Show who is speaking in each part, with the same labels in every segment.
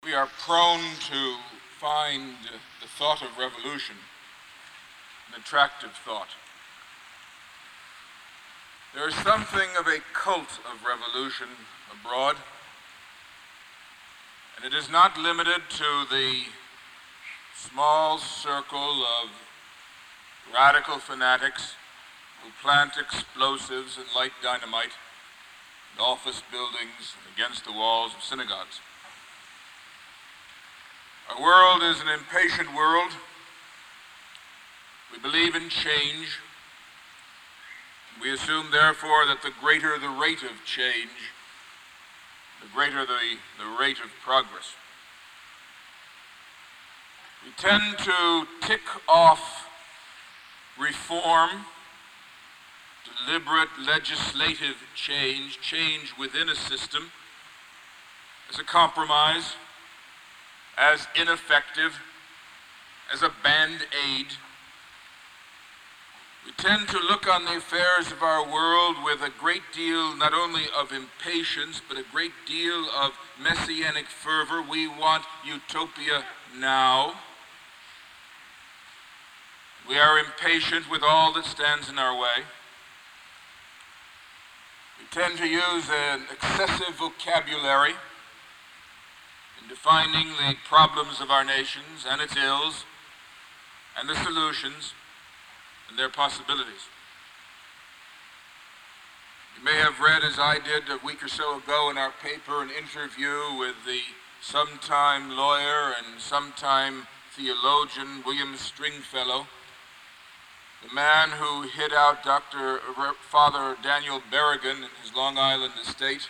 Speaker 1: We are prone to find the thought of revolution an attractive thought. There is something of a cult of revolution abroad, and it is not limited to the small circle of radical fanatics who plant explosives and light dynamite in office buildings and against the walls of synagogues. Our world is an impatient world. We believe in change. We assume, therefore, that the greater the rate of change, the greater the rate of progress. We tend to tick off reform, deliberate legislative change within a system, as a compromise, as ineffective, as a band-aid. We tend to look on the affairs of our world with a great deal not only of impatience, but a great deal of messianic fervor. We want utopia now. We are impatient with all that stands in our way. We tend to use an excessive vocabulary in defining the problems of our nations and its ills and the solutions and their possibilities. You may have read, as I did a week or so ago in our paper, an interview with the sometime lawyer and sometime theologian William Stringfellow, the man who hid out Father Daniel Berrigan in his Long Island estate,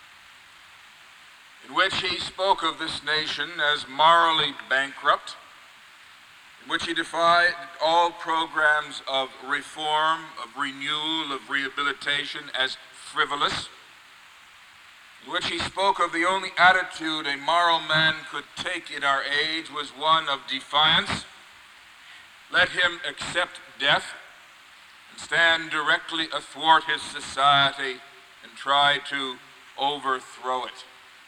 Speaker 1: in which he spoke of this nation as morally bankrupt, in which he defied all programs of reform, of renewal, of rehabilitation as frivolous, in which he spoke of the only attitude a moral man could take in our age was one of defiance. Let him accept death and stand directly athwart his society and try to overthrow it.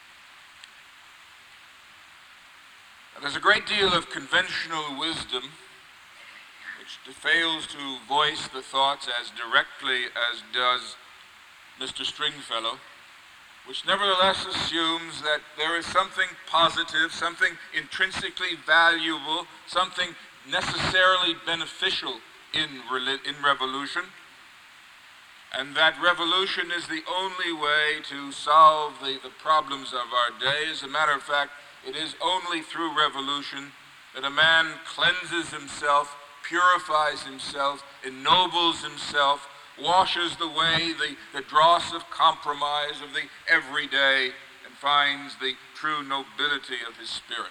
Speaker 1: Now, there's a great deal of conventional wisdom which fails to voice the thoughts as directly as does Mr. Stringfellow, which nevertheless assumes that there is something positive, something intrinsically valuable, something necessarily beneficial in revolution, and that revolution is the only way to solve the problems of our day. As a matter of fact, it is only through revolution that a man cleanses himself, purifies himself, ennobles himself, washes away the dross of compromise of the everyday, and finds the true nobility of his spirit.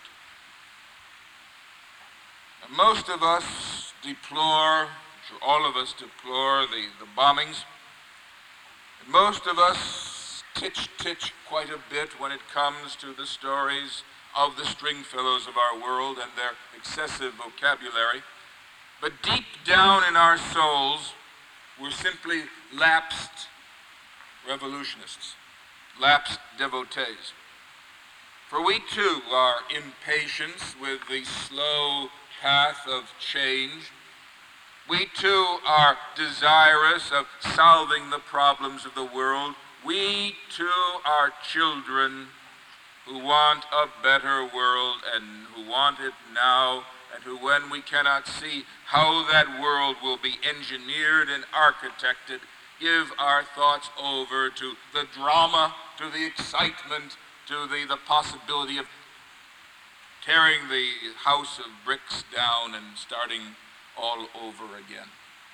Speaker 1: Now, most of us deplore, all of us deplore the bombings, and most of us titch quite a bit when it comes to the stories of the Stringfellows of our world and their excessive vocabulary. But deep down in our souls, we're simply lapsed revolutionists, lapsed devotees. For we too are impatient with the slow path of change. We too are desirous of solving the problems of the world. We too are children who want a better world and who want it now, and who, when we cannot see how that world will be engineered and architected, give our thoughts over to the drama, to the excitement, to the possibility of tearing the house of bricks down and starting all over again.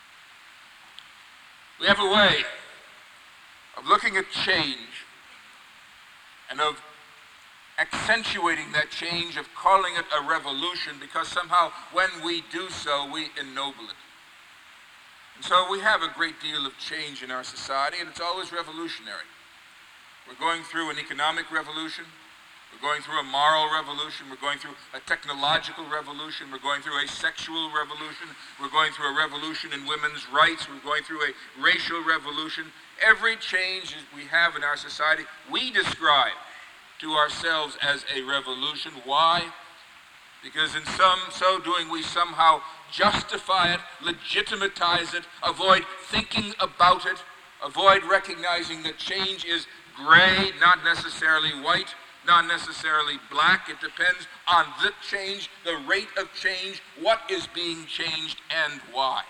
Speaker 1: We have a way of looking at change and of accentuating that change, of calling it a revolution, because somehow when we do so, we ennoble it. And so we have a great deal of change in our society, and it's always revolutionary. We're going through an economic revolution. We're going through a moral revolution. We're going through a technological revolution. We're going through a sexual revolution. We're going through a revolution in women's rights. We're going through a racial revolution. Every change we have in our society, we describe to ourselves as a revolution. Why? Because in so doing we somehow justify it, legitimatize it, avoid thinking about it, avoid recognizing that change is gray, not necessarily white, not necessarily black. It depends on the change, the rate of change, what is being changed, and why.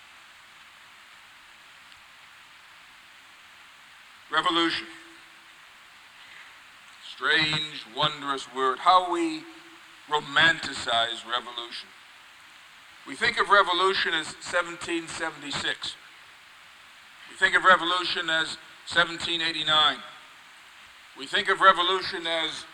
Speaker 1: Revolution. Strange, wondrous word. How we romanticize revolution. We think of revolution as 1776. We think of revolution as 1789. We think of revolution as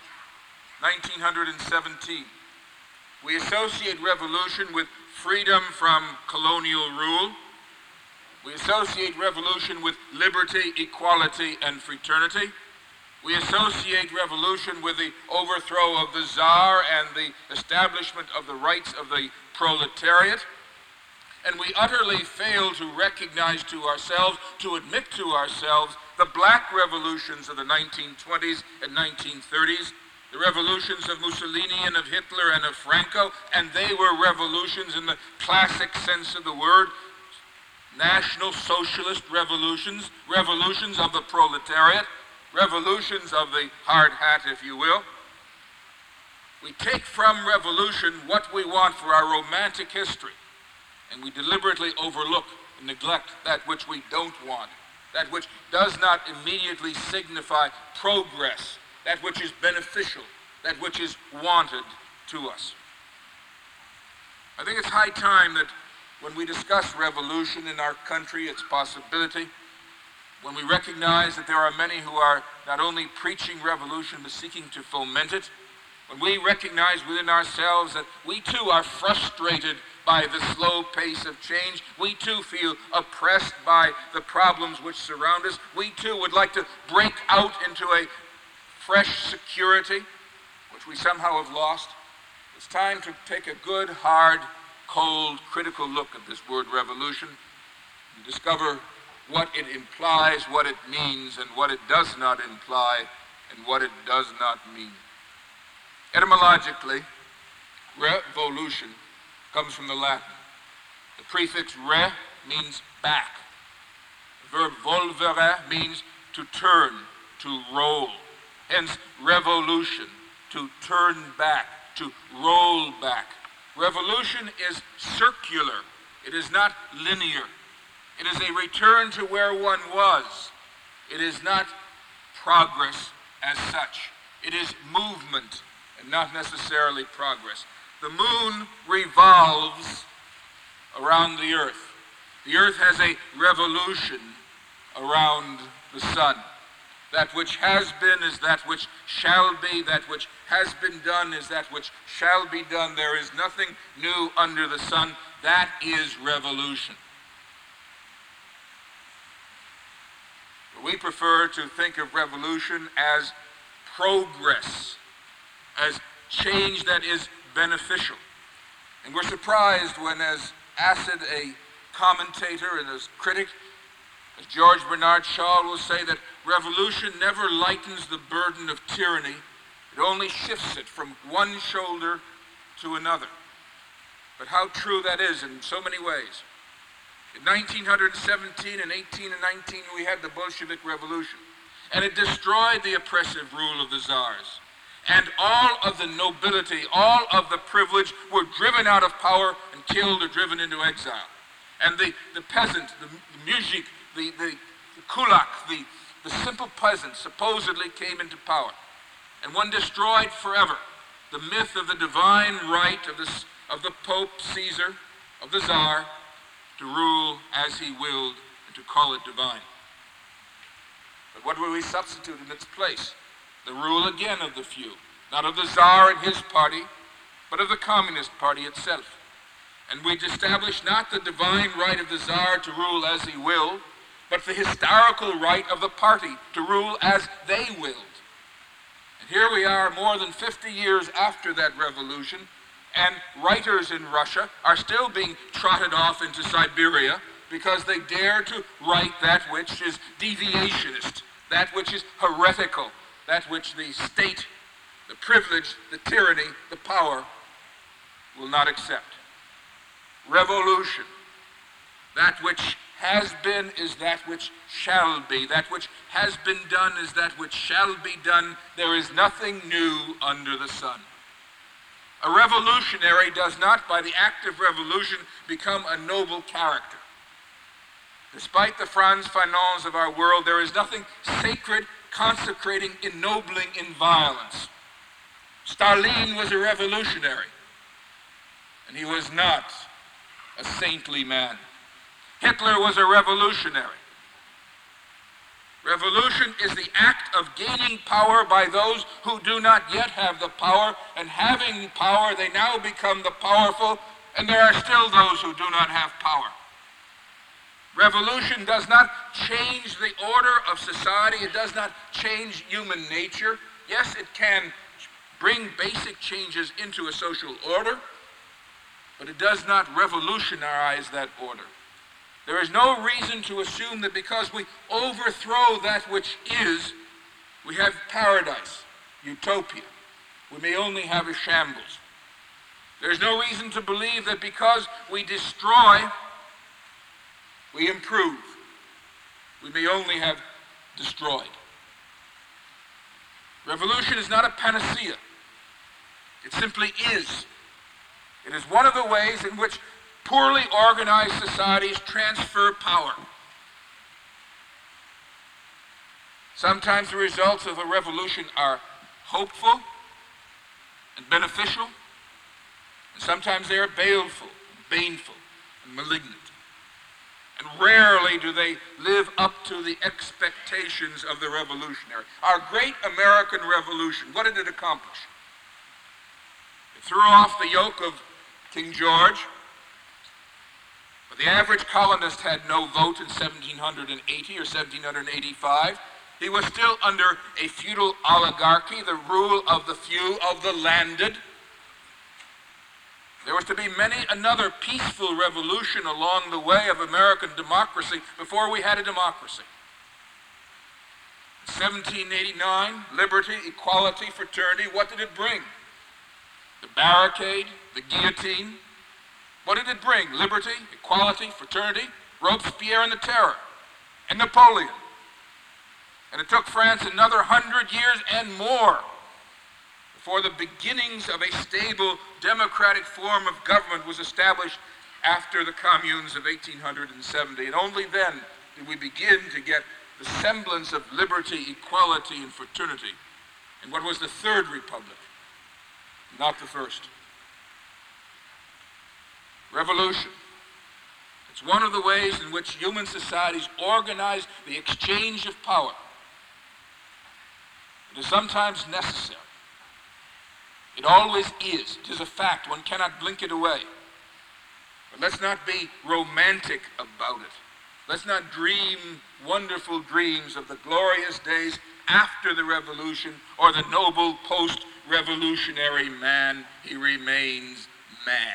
Speaker 1: 1917. We associate revolution with freedom from colonial rule. We associate revolution with liberty, equality, and fraternity. We associate revolution with the overthrow of the Tsar and the establishment of the rights of the proletariat. And we utterly fail to recognize to ourselves, to admit to ourselves, the black revolutions of the 1920s and 1930s, the revolutions of Mussolini and of Hitler and of Franco, and they were revolutions in the classic sense of the word, National Socialist revolutions, revolutions of the proletariat, revolutions of the hard hat, if you will. We take from revolution what we want for our romantic history, and we deliberately overlook and neglect that which we don't want, that which does not immediately signify progress, that which is beneficial, that which is wanted to us. I think it's high time that when we discuss revolution in our country, its possibility, when we recognize that there are many who are not only preaching revolution but seeking to foment it, when we recognize within ourselves that we too are frustrated by the slow pace of change, we too feel oppressed by the problems which surround us, we too would like to break out into a fresh security, which we somehow have lost, it's time to take a good, hard, cold, critical look at this word revolution and discover what it implies, what it means, and what it does not imply, and what it does not mean. Etymologically, revolution comes from the Latin. The prefix re means back. The verb volvere means to turn, to roll. Hence, revolution, to turn back, to roll back. Revolution is circular. It is not linear. It is a return to where one was. It is not progress as such. It is movement and not necessarily progress. The moon revolves around the earth. The earth has a revolution around the sun. That which has been is that which shall be. That which has been done is that which shall be done. There is nothing new under the sun. That is revolution. We prefer to think of revolution as progress, as change that is beneficial. And we're surprised when, as acid a commentator and as critic, as George Bernard Shaw will say, that revolution never lightens the burden of tyranny, it only shifts it from one shoulder to another. But how true that is in so many ways. In 1917 and 18 and 19, we had the Bolshevik Revolution, and it destroyed the oppressive rule of the czars. And all of the nobility, all of the privilege were driven out of power and killed or driven into exile. And the peasant, the mujik, the kulak, the simple peasant supposedly came into power. And one destroyed forever the myth of the divine right of the Pope Caesar, of the Tsar, to rule as he willed and to call it divine. But what will we substitute in its place? The rule again of the few, not of the Tsar and his party, but of the Communist Party itself. And we'd establish not the divine right of the Tsar to rule as he willed, but the historical right of the party to rule as they willed. And here we are more than 50 years after that revolution, and writers in Russia are still being trotted off into Siberia because they dare to write that which is deviationist, that which is heretical, that which the state, the privilege, the tyranny, the power will not accept. Revolution. That which has been is that which shall be. That which has been done is that which shall be done. There is nothing new under the sun. A revolutionary does not, by the act of revolution, become a noble character. Despite the Frantz Fanons of our world, there is nothing sacred, consecrating, ennobling in violence. Stalin was a revolutionary, and he was not a saintly man. Hitler was a revolutionary. Revolution is the act of gaining power by those who do not yet have the power, and having power, they now become the powerful, and there are still those who do not have power. Revolution does not change the order of society. It does not change human nature. Yes, it can bring basic changes into a social order, but it does not revolutionize that order. There is no reason to assume that because we overthrow that which is, we have paradise, utopia. We may only have a shambles. There is no reason to believe that because we destroy, we improve. We may only have destroyed. Revolution is not a panacea. It simply is. It is one of the ways in which poorly organized societies transfer power. Sometimes the results of a revolution are hopeful and beneficial, and sometimes they are baleful, baneful, and malignant. And rarely do they live up to the expectations of the revolutionary. Our great American Revolution, what did it accomplish? It threw off the yoke of King George. But the average colonist had no vote in 1780 or 1785. He was still under a feudal oligarchy, the rule of the few, of the landed. There was to be many another peaceful revolution along the way of American democracy before we had a democracy. In 1789, liberty, equality, fraternity, what did it bring? The barricade, the guillotine. What did it bring? Liberty, equality, fraternity, Robespierre and the Terror, and Napoleon. And it took France another 100 years and more before the beginnings of a stable democratic form of government was established after the communes of 1870. And only then did we begin to get the semblance of liberty, equality, and fraternity in what was the Third Republic, not the first. Revolution. It's one of the ways in which human societies organize the exchange of power. It is sometimes necessary. It always is. It is a fact. One cannot blink it away. But let's not be romantic about it. Let's not dream wonderful dreams of the glorious days after the revolution or the noble post-revolutionary man. He remains man.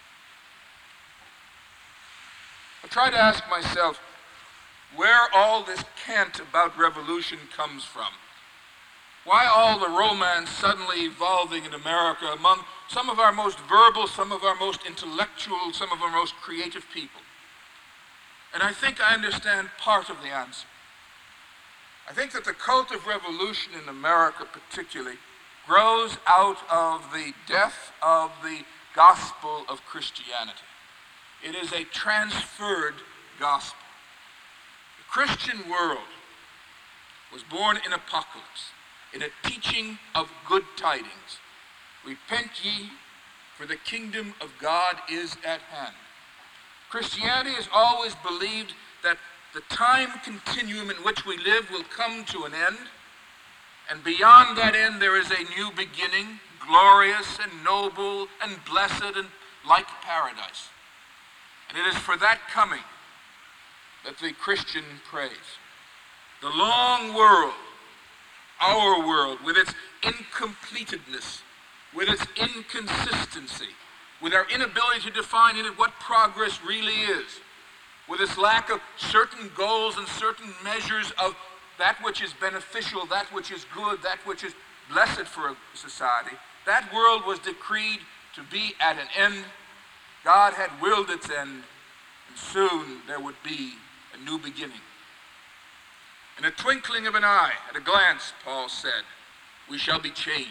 Speaker 1: I try to ask myself where all this cant about revolution comes from. Why all the romance suddenly evolving in America among some of our most verbal, some of our most intellectual, some of our most creative people? And I think I understand part of the answer. I think that the cult of revolution in America particularly grows out of the death of the gospel of Christianity. It is a transferred gospel. The Christian world was born in apocalypse, in a teaching of good tidings. Repent ye, for the kingdom of God is at hand. Christianity has always believed that the time continuum in which we live will come to an end, and beyond that end there is a new beginning, glorious and noble and blessed and like paradise. And it is for that coming that the Christian prays. The long world, our world, with its incompletedness, with its inconsistency, with our inability to define in it what progress really is, with its lack of certain goals and certain measures of that which is beneficial, that which is good, that which is blessed for a society, that world was decreed to be at an end. God had willed its end, and soon there would be a new beginning. In a twinkling of an eye, at a glance, Paul said, we shall be changed.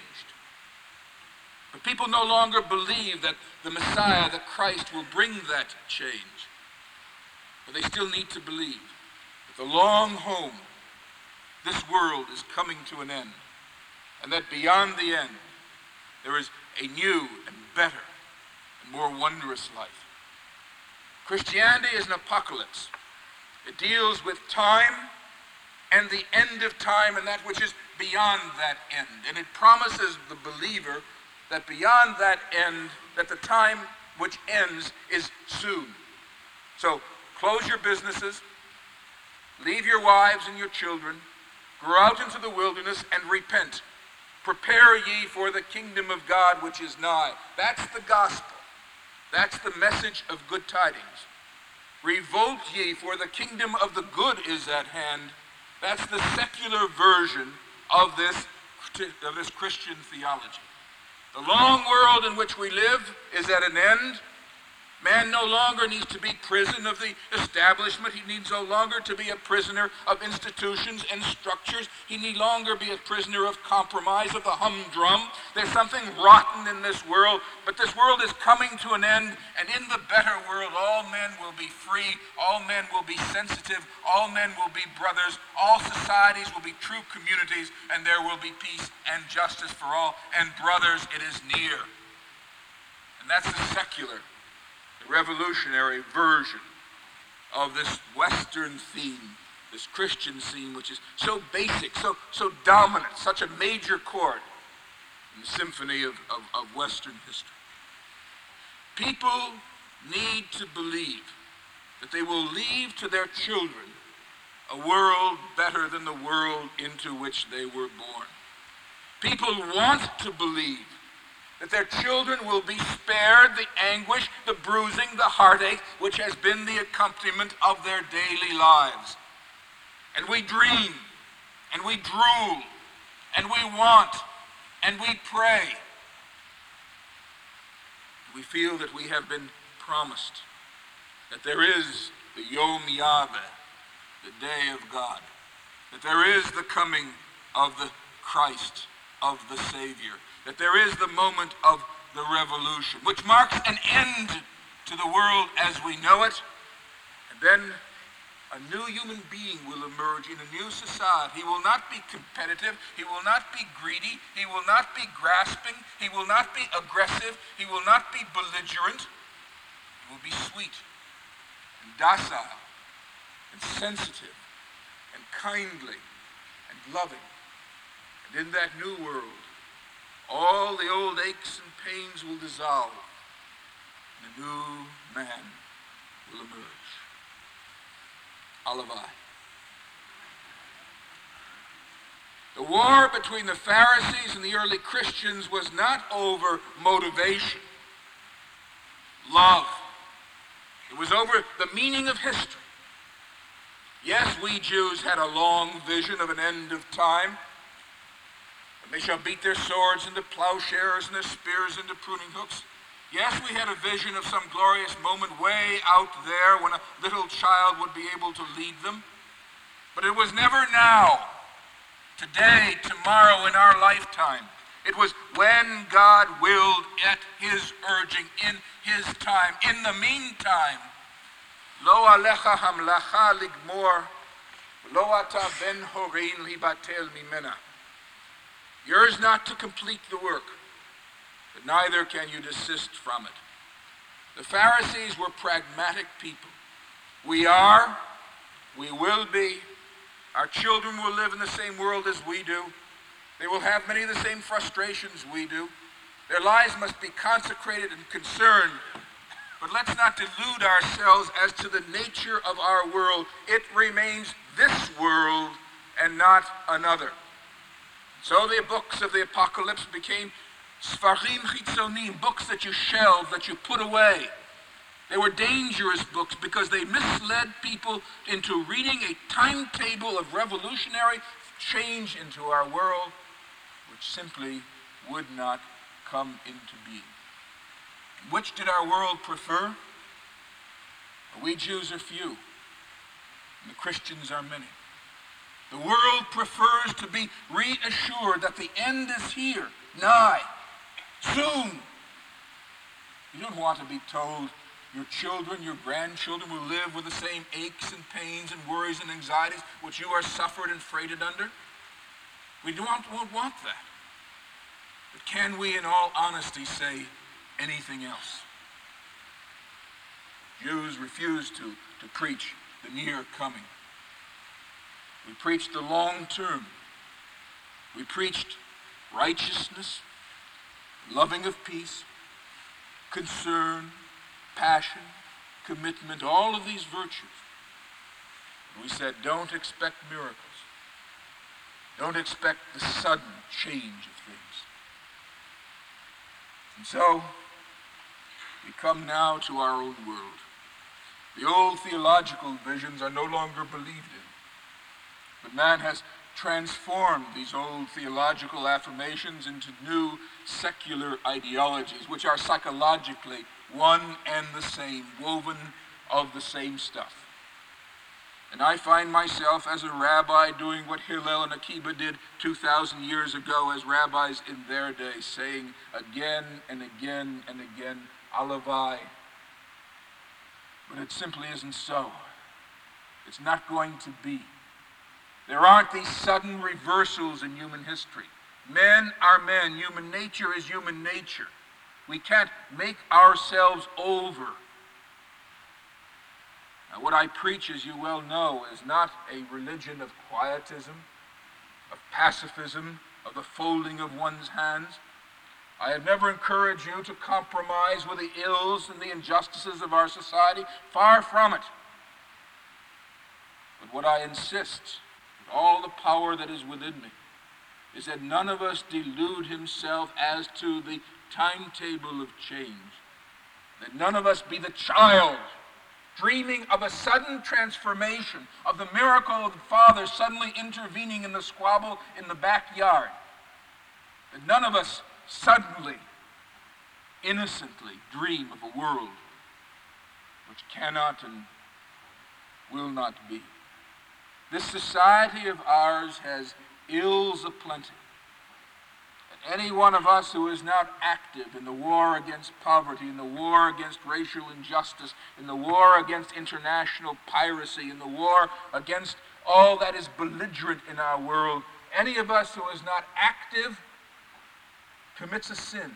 Speaker 1: But people no longer believe that the Messiah, the Christ, will bring that change. But they still need to believe that the long home, this world, is coming to an end, and that beyond the end, there is a new and better and more wondrous life. Christianity is an apocalypse. It deals with time and the end of time and that which is beyond that end. And it promises the believer that beyond that end, that the time which ends is soon. So close your businesses, leave your wives and your children, go out into the wilderness and repent. Prepare ye for the kingdom of God which is nigh. That's the gospel. That's the message of good tidings. Revolt ye, for the kingdom of the good is at hand. That's the secular version of this Christian theology. The long world in which we live is at an end. Man no longer needs to be prison of the establishment. He needs no longer to be a prisoner of institutions and structures. He need longer be a prisoner of compromise, of the humdrum. There's something rotten in this world, but this world is coming to an end, and in the better world, all men will be free, all men will be sensitive, all men will be brothers, all societies will be true communities, and there will be peace and justice for all. And brothers, it is near. And that's the secular, the revolutionary version of this Western theme, this Christian theme, which is so basic, so dominant, such a major chord in the symphony of Western history. People need to believe that they will leave to their children a world better than the world into which they were born. People want to believe that their children will be spared the anguish, the bruising, the heartache, which has been the accompaniment of their daily lives. And we dream, and we drool, and we want, and we pray. We feel that we have been promised that there is the Yom Yahweh, the day of God, that there is the coming of the Christ, of the Savior, that there is the moment of the revolution, which marks an end to the world as we know it, and then a new human being will emerge in a new society. He will not be competitive, he will not be greedy, he will not be grasping, he will not be aggressive, he will not be belligerent. He will be sweet and docile and sensitive and kindly and loving. And in that new world, all the old aches and pains will dissolve, and a new man will emerge. Alavai. The war between the Pharisees and the early Christians was not over motivation, love. It was over the meaning of history. Yes, we Jews had a long vision of an end of time. They shall beat their swords into plowshares and their spears into pruning hooks. Yes, we had a vision of some glorious moment way out there when a little child would be able to lead them. But it was never now, today, tomorrow, in our lifetime. It was when God willed at his urging, in his time. In the meantime, lo alecha hamlacha ligmor, lo ata ben horin libatel mimena. Yours not to complete the work, but neither can you desist from it. The Pharisees were pragmatic people. We are, we will be, our children will live in the same world as we do. They will have many of the same frustrations we do. Their lives must be consecrated and concerned. But let's not delude ourselves as to the nature of our world. It remains this world and not another. So the books of the apocalypse became Sfarim Chitzonim, books that you shelve, that you put away. They were dangerous books because they misled people into reading a timetable of revolutionary change into our world, which simply would not come into being. Which did our world prefer? We Jews are few, and the Christians are many. The world prefers to be reassured that the end is here, nigh, soon. You don't want to be told your children, your grandchildren will live with the same aches and pains and worries and anxieties which you are suffered and freighted under. We won't want that. But can we in all honesty say anything else? Jews refuse to preach the near coming. We preached the long term. We preached righteousness, loving of peace, concern, passion, commitment, all of these virtues. We said, don't expect miracles. Don't expect the sudden change of things. And so, we come now to our own world. The old theological visions are no longer believed in. But man has transformed these old theological affirmations into new secular ideologies, which are psychologically one and the same, woven of the same stuff. And I find myself as a rabbi doing what Hillel and Akiba did 2,000 years ago as rabbis in their day, saying again and again and again, Alavai. But it simply isn't so. It's not going to be. There aren't these sudden reversals in human history. Men are men. Human nature is human nature. We can't make ourselves over. Now, what I preach, as you well know, is not a religion of quietism, of pacifism, of the folding of one's hands. I have never encouraged you to compromise with the ills and the injustices of our society. Far from it. But what I insist, with all the power that is within me, is that none of us delude himself as to the timetable of change. That none of us be the child dreaming of a sudden transformation, of the miracle of the Father suddenly intervening in the squabble in the backyard. That none of us suddenly, innocently dream of a world which cannot and will not be. This society of ours has ills aplenty. And any one of us who is not active in the war against poverty, in the war against racial injustice, in the war against international piracy, in the war against all that is belligerent in our world, any of us who is not active commits a sin.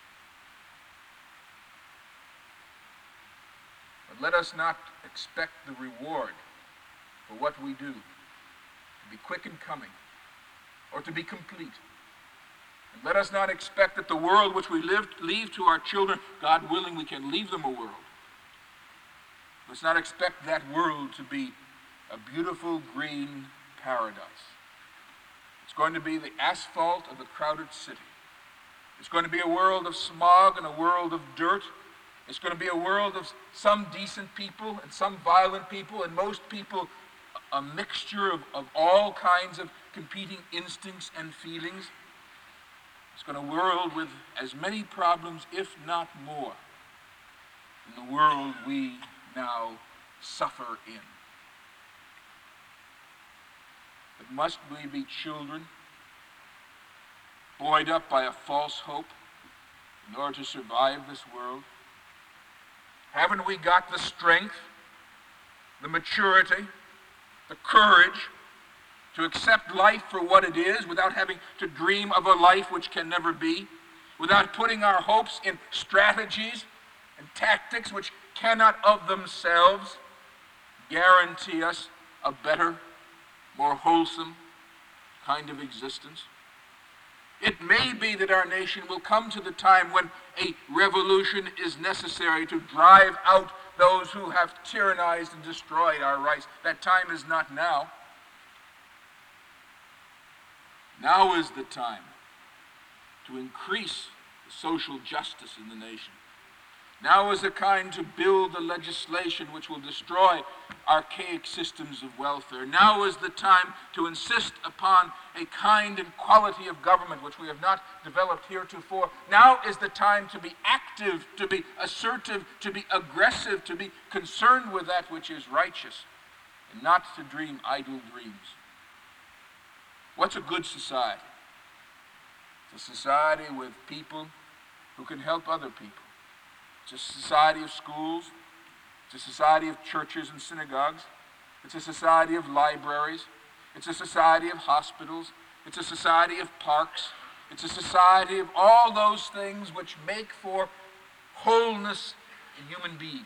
Speaker 1: But let us not expect the reward for what we do to be quick in coming or to be complete. And let us not expect that the world which we leave to our children, God willing, we can leave them a world. Let's not expect that world to be a beautiful green paradise. It's going to be the asphalt of a crowded city. It's going to be a world of smog and a world of dirt. It's going to be a world of some decent people and some violent people, and most people a mixture of all kinds of competing instincts and feelings. It's going to be a world with as many problems, if not more, than the world we now suffer in. But must we be children buoyed up by a false hope in order to survive this world? Haven't we got the strength, the maturity, the courage to accept life for what it is without having to dream of a life which can never be, without putting our hopes in strategies and tactics which cannot of themselves guarantee us a better, more wholesome kind of existence? It may be that our nation will come to the time when a revolution is necessary to drive out those who have tyrannized and destroyed our rights. That time is not now. Now is the time to increase the social justice in the nation, Now is the time to build the legislation which will destroy archaic systems of welfare. Now is the time to insist upon a kind and quality of government which we have not developed heretofore. Now is the time to be active, to be assertive, to be aggressive, to be concerned with that which is righteous, and not to dream idle dreams. What's a good society? It's a society with people who can help other people. It's a society of schools. It's a society of churches and synagogues. It's a society of libraries. It's a society of hospitals. It's a society of parks. It's a society of all those things which make for wholeness in human beings.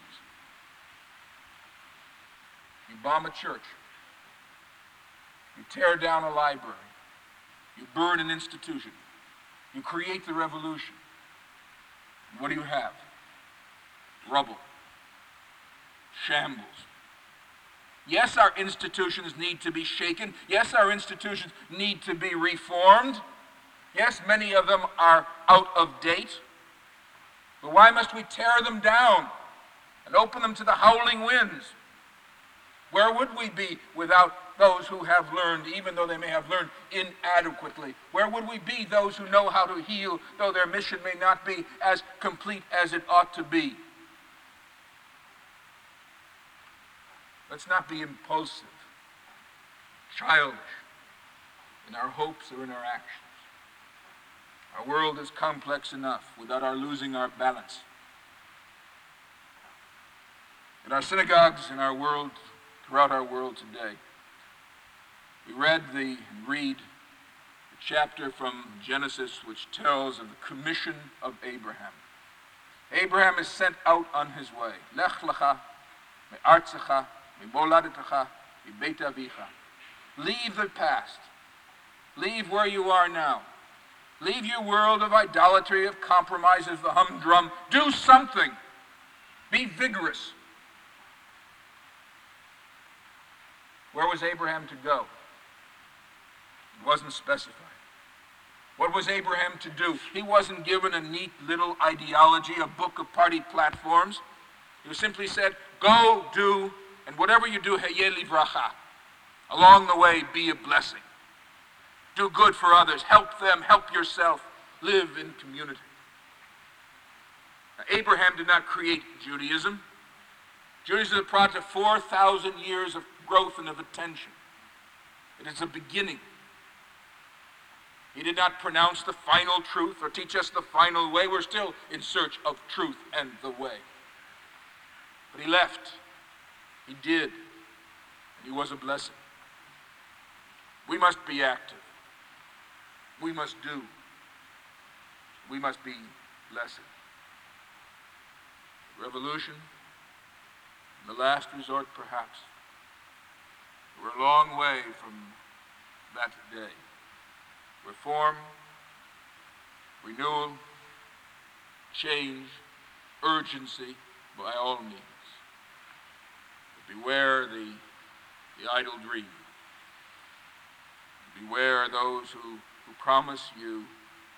Speaker 1: You bomb a church. You tear down a library. You burn an institution. You create the revolution. And what do you have? Rubble. Shambles. Yes, our institutions need to be shaken. Yes, our institutions need to be reformed. Yes, many of them are out of date. But why must we tear them down and open them to the howling winds? Where would we be without those who have learned, even though they may have learned inadequately? Where would we be, those who know how to heal, though their mission may not be as complete as it ought to be? Let's not be impulsive, childish in our hopes or in our actions. Our world is complex enough without our losing our balance. In our synagogues, in our world, throughout our world today, we read the chapter from Genesis which tells of the commission of Abraham. Abraham is sent out on his way. Lech lecha me'artzecha me'moladetecha me'beit avicha. Leave the past. Leave where you are now. Leave your world of idolatry, of compromises, the humdrum. Do something. Be vigorous. Where was Abraham to go? It wasn't specified. What was Abraham to do? He wasn't given a neat little ideology, a book of party platforms. He was simply said, go, do, and whatever you do, heyeh livracha. Along the way, be a blessing. Do good for others. Help them. Help yourself. Live in community. Now, Abraham did not create Judaism. Judaism is a product of 4,000 years of growth and of attention. It is a beginning. He did not pronounce the final truth or teach us the final way. We're still in search of truth and the way. But he left. He did. And he was a blessing. We must be active. We must do. We must be blessed. Revolution, in the last resort perhaps. We're a long way from that day. Reform, renewal, change, urgency, by all means. But beware the idle dream. Beware those who promise you in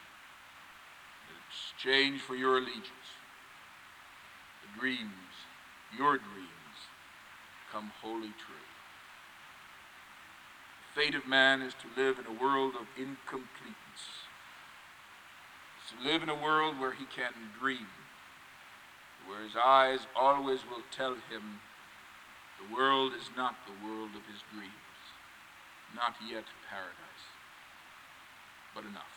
Speaker 1: exchange for your allegiance, the dreams, your dreams, come wholly true. The fate of man is to live in a world of incompleteness. It's to live in a world where he can dream, where his eyes always will tell him the world is not the world of his dreams, not yet paradise, but enough.